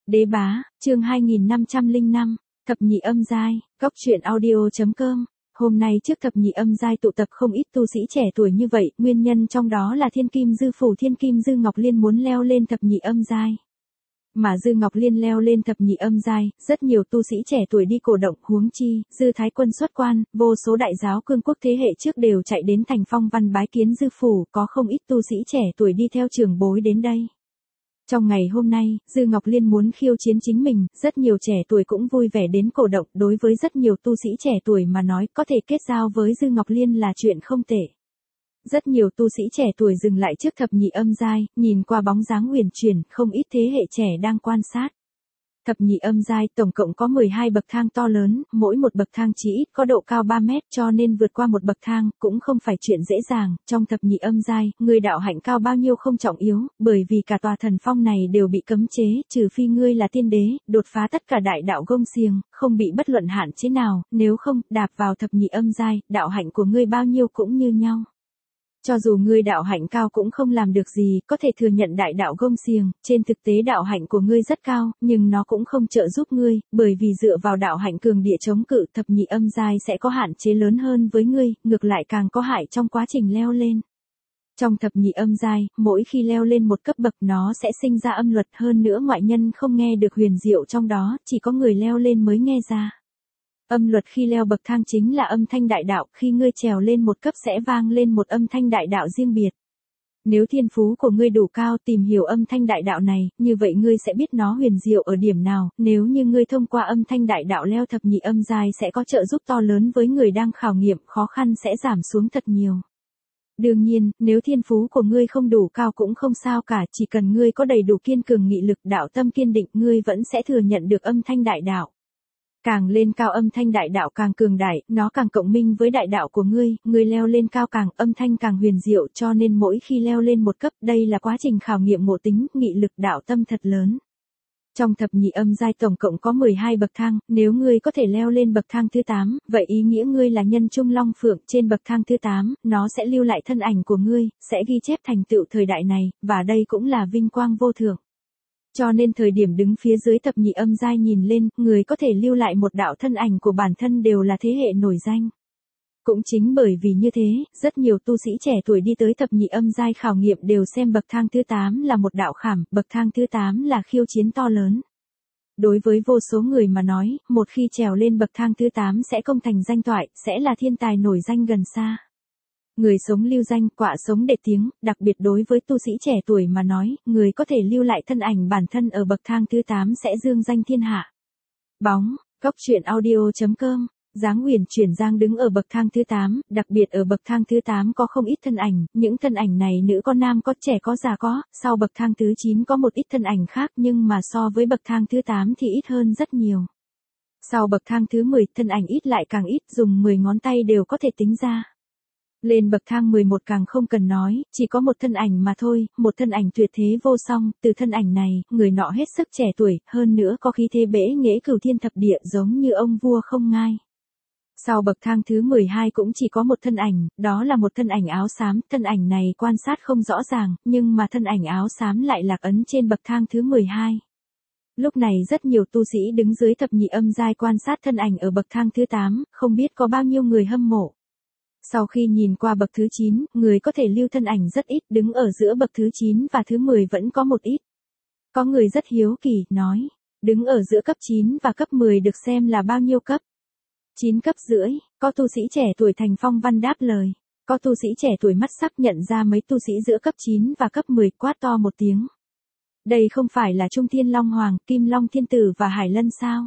Đế bá, chương 2505, thập nhị âm giai, góc truyện audio.com. Hôm nay trước thập nhị âm giai tụ tập không ít tu sĩ trẻ tuổi như vậy, nguyên nhân trong đó là Thiên Kim Dư Phủ Thiên Kim Dư Ngọc Liên muốn leo lên thập nhị âm giai. Mà Dư Ngọc Liên leo lên thập nhị âm giai, rất nhiều tu sĩ trẻ tuổi đi cổ động, huống chi, Dư Thái Quân xuất quan, vô số đại giáo cương quốc thế hệ trước đều chạy đến thành Phong Văn bái kiến Dư Phủ, có không ít tu sĩ trẻ tuổi đi theo trưởng bối đến đây. Trong ngày hôm nay, Dư Ngọc Liên muốn khiêu chiến chính mình, rất nhiều trẻ tuổi cũng vui vẻ đến cổ động, đối với rất nhiều tu sĩ trẻ tuổi mà nói có thể kết giao với Dư Ngọc Liên là chuyện không tệ. Rất nhiều tu sĩ trẻ tuổi dừng lại trước thập nhị âm giai, nhìn qua bóng dáng huyền chuyển, không ít thế hệ trẻ đang quan sát. Thập nhị âm giai tổng cộng có 12 bậc thang to lớn, mỗi một bậc thang chỉ ít có độ cao 3 mét, cho nên vượt qua một bậc thang cũng không phải chuyện dễ dàng. Trong thập nhị âm giai, người đạo hạnh cao bao nhiêu không trọng yếu, bởi vì cả tòa thần phong này đều bị cấm chế, trừ phi ngươi là tiên đế, đột phá tất cả đại đạo gông xiềng, không bị bất luận hạn chế nào, nếu không, đạp vào thập nhị âm giai, đạo hạnh của ngươi bao nhiêu cũng như nhau. Cho dù ngươi đạo hạnh cao cũng không làm được gì, có thể thừa nhận đại đạo gông xiềng, trên thực tế đạo hạnh của ngươi rất cao, nhưng nó cũng không trợ giúp ngươi, bởi vì dựa vào đạo hạnh cường địa chống cự thập nhị âm giai sẽ có hạn chế lớn hơn với ngươi, ngược lại càng có hại trong quá trình leo lên. Trong thập nhị âm giai, mỗi khi leo lên một cấp bậc nó sẽ sinh ra âm luật, hơn nữa ngoại nhân không nghe được huyền diệu trong đó, chỉ có người leo lên mới nghe ra. Âm luật khi leo bậc thang chính là âm thanh đại đạo, khi ngươi trèo lên một cấp sẽ vang lên một âm thanh đại đạo riêng biệt. Nếu thiên phú của ngươi đủ cao tìm hiểu âm thanh đại đạo này, như vậy ngươi sẽ biết nó huyền diệu ở điểm nào, nếu như ngươi thông qua âm thanh đại đạo leo thập nhị âm giai sẽ có trợ giúp to lớn với người đang khảo nghiệm, khó khăn sẽ giảm xuống thật nhiều. Đương nhiên, nếu thiên phú của ngươi không đủ cao cũng không sao cả, chỉ cần ngươi có đầy đủ kiên cường nghị lực, đạo tâm kiên định, ngươi vẫn sẽ thừa nhận được âm thanh đại đạo. Càng lên cao âm thanh đại đạo càng cường đại, nó càng cộng minh với đại đạo của ngươi leo lên cao càng âm thanh càng huyền diệu, cho nên mỗi khi leo lên một cấp, đây là quá trình khảo nghiệm ngộ tính, nghị lực đạo tâm thật lớn. Trong thập nhị âm giai tổng cộng có 12 bậc thang, nếu ngươi có thể leo lên bậc thang thứ 8, vậy ý nghĩa ngươi là nhân trung long phượng, trên bậc thang thứ 8, nó sẽ lưu lại thân ảnh của ngươi, sẽ ghi chép thành tựu thời đại này, và đây cũng là vinh quang vô thượng. Cho nên thời điểm đứng phía dưới thập nhị âm giai nhìn lên, người có thể lưu lại một đạo thân ảnh của bản thân đều là thế hệ nổi danh. Cũng chính bởi vì như thế, rất nhiều tu sĩ trẻ tuổi đi tới thập nhị âm giai khảo nghiệm đều xem bậc thang thứ 8 là một đạo khảm, bậc thang thứ 8 là khiêu chiến to lớn. Đối với vô số người mà nói, một khi trèo lên bậc thang thứ 8 sẽ công thành danh toại, sẽ là thiên tài nổi danh gần xa. Người sống lưu danh, quạ sống để tiếng, đặc biệt đối với tu sĩ trẻ tuổi mà nói, người có thể lưu lại thân ảnh bản thân ở bậc thang thứ 8 sẽ dương danh thiên hạ. Bóng, góc truyện audio.com, dáng huyền chuyển giang đứng ở bậc thang thứ 8, đặc biệt ở bậc thang thứ 8 có không ít thân ảnh, những thân ảnh này nữ có nam có trẻ có già có, sau bậc thang thứ 9 có một ít thân ảnh khác nhưng mà so với bậc thang thứ 8 thì ít hơn rất nhiều. Sau bậc thang thứ 10, thân ảnh ít lại càng ít, dùng 10 ngón tay đều có thể tính ra. Lên bậc thang 11 càng không cần nói, chỉ có một thân ảnh mà thôi, một thân ảnh tuyệt thế vô song, từ thân ảnh này, người nọ hết sức trẻ tuổi, hơn nữa có khí thế bẽ nghễ cửu thiên thập địa giống như ông vua không ngai. Sau bậc thang thứ 12 cũng chỉ có một thân ảnh, đó là một thân ảnh áo xám, thân ảnh này quan sát không rõ ràng, nhưng mà thân ảnh áo xám lại lạc ấn trên bậc thang thứ 12. Lúc này rất nhiều tu sĩ đứng dưới thập nhị âm giai quan sát thân ảnh ở bậc thang thứ 8, không biết có bao nhiêu người hâm mộ. Sau khi nhìn qua bậc thứ 9, người có thể lưu thân ảnh rất ít, đứng ở giữa bậc thứ 9 và thứ 10 vẫn có một ít. Có người rất hiếu kỳ, nói, đứng ở giữa cấp 9 và cấp 10 được xem là bao nhiêu cấp? 9 cấp rưỡi, có tu sĩ trẻ tuổi thành Phong Văn đáp lời. Có tu sĩ trẻ tuổi mắt sắc nhận ra mấy tu sĩ giữa cấp 9 và cấp 10 quát to một tiếng. Đây không phải là Trung Thiên Long Hoàng, Kim Long Thiên Tử và Hải Lân sao?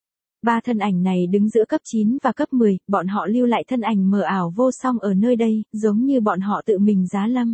Ba thân ảnh này đứng giữa cấp 9 và cấp 10, bọn họ lưu lại thân ảnh mờ ảo vô song ở nơi đây, giống như bọn họ tự mình giá lâm.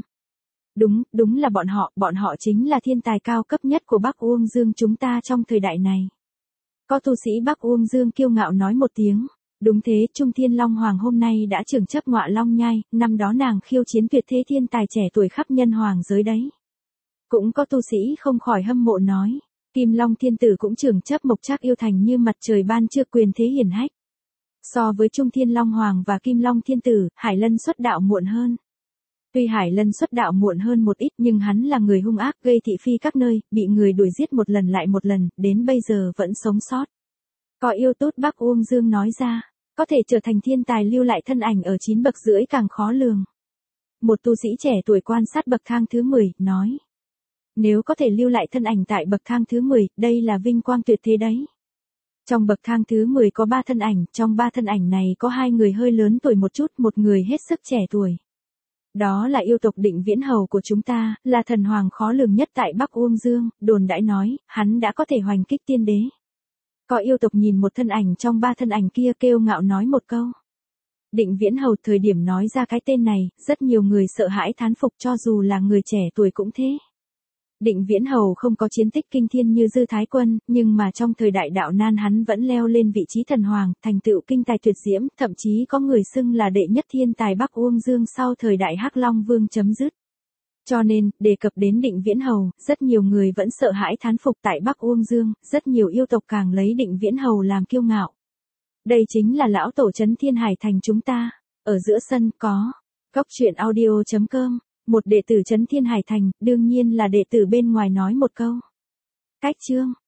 Đúng là bọn họ chính là thiên tài cao cấp nhất của Bắc Uông Dương chúng ta trong thời đại này. Có tu sĩ Bắc Uông Dương kiêu ngạo nói một tiếng. Đúng thế, Trung Thiên Long Hoàng hôm nay đã trưởng chấp Ngọa Long Nhai, năm đó nàng khiêu chiến tuyệt thế thiên tài trẻ tuổi khắp nhân hoàng giới đấy. Cũng có tu sĩ không khỏi hâm mộ nói. Kim Long Thiên Tử cũng trưởng chấp Mộc Trác Yêu Thành như mặt trời ban trưa quyền thế hiển hách. So với Trung Thiên Long Hoàng và Kim Long Thiên Tử, Hải Lân xuất đạo muộn hơn. Tuy Hải Lân xuất đạo muộn hơn một ít nhưng hắn là người hung ác gây thị phi các nơi, bị người đuổi giết một lần lại một lần, đến bây giờ vẫn sống sót. Có yêu tốt Bắc Uông Dương nói ra, có thể trở thành thiên tài lưu lại thân ảnh ở 9 bậc rưỡi càng khó lường. Một tu sĩ trẻ tuổi quan sát bậc thang thứ 10, nói. Nếu có thể lưu lại thân ảnh tại bậc thang thứ 10, đây là vinh quang tuyệt thế đấy. Trong bậc thang thứ 10 có 3 thân ảnh, trong 3 thân ảnh này có 2 người hơi lớn tuổi một chút, một người hết sức trẻ tuổi. Đó là yêu tộc Định Viễn Hầu của chúng ta, là thần hoàng khó lường nhất tại Bắc Uông Dương, đồn đãi nói, hắn đã có thể hoành kích tiên đế. Có yêu tộc nhìn một thân ảnh trong 3 thân ảnh kia kiêu ngạo nói một câu. Định Viễn Hầu thời điểm nói ra cái tên này, rất nhiều người sợ hãi thán phục cho dù là người trẻ tuổi cũng thế. Định Viễn Hầu không có chiến tích kinh thiên như Dư Thái Quân, nhưng mà trong thời đại đạo nan hắn vẫn leo lên vị trí thần hoàng, thành tựu kinh tài tuyệt diễm, thậm chí có người xưng là đệ nhất thiên tài Bắc Uông Dương sau thời đại Hắc Long Vương chấm dứt. Cho nên, đề cập đến Định Viễn Hầu, rất nhiều người vẫn sợ hãi thán phục tại Bắc Uông Dương, rất nhiều yêu tộc càng lấy Định Viễn Hầu làm kiêu ngạo. Đây chính là lão tổ trấn Thiên Hải Thành chúng ta. Ở giữa sân có Góc Truyện Audio.com. Một đệ tử trấn Thiên Hải Thành, đương nhiên là đệ tử bên ngoài nói một câu. Cách chương.